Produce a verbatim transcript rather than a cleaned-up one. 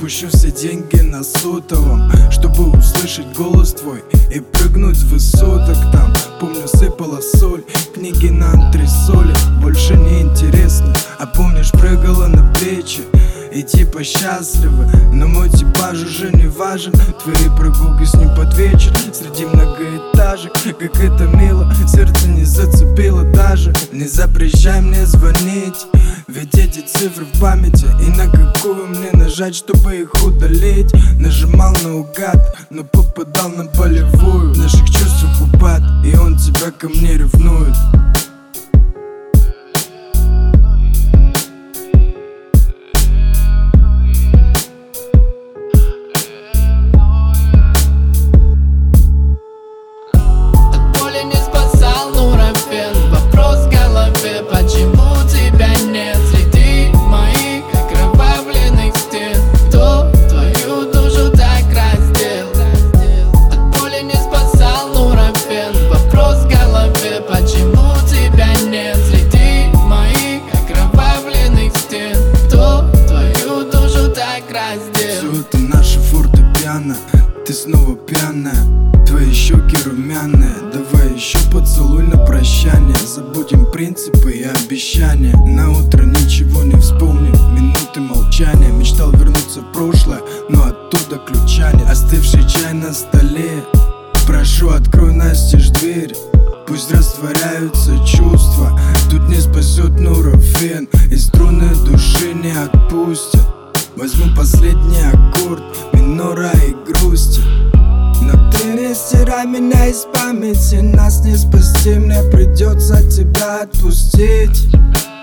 Спущу все деньги на сотовом, чтобы услышать голос твой и прыгнуть с высоток там. Помню, сыпала соль, книги на антресоли, больше не интересно. А помнишь, прыгала на плечи и типа счастливы, но мой типаж уже не важен. Твои прогулки с ним под вечер среди многоэтажек, как это мило, сердце не зацепило даже. Не запрещай мне звонить, ведь эти цифры в памяти, и на какую мне нажать, чтобы их удалить. Нажимал наугад, но попадал на болевую. В наших чувствах упад, и он тебя ко мне ревнует. Почему тебя нет среди моих окровавленных стен? Кто твою душу так раздел? От боли не спасал нурофен. Вопрос в голове, почему тебя нет среди моих окровавленных стен? Кто твою душу так раздел? Все это наше фортепиано, ты снова пьяная, твои щеки румяные. Давай еще поцелуй на прощание. Забудем принципы и обещания. На утро ничего не вспомним, минуты молчания. Мечтал вернуться в прошлое, но оттуда ключа нет. Остывший чай на столе, прошу, открой настежь дверь. Пусть растворяются чувства, тут не спасет нурофен, и струны души не отпустят. Возьму последний аккорд минора и грусти, но ты не стирай меня из памяти. Нас не спасти, мне придется тебя отпустить.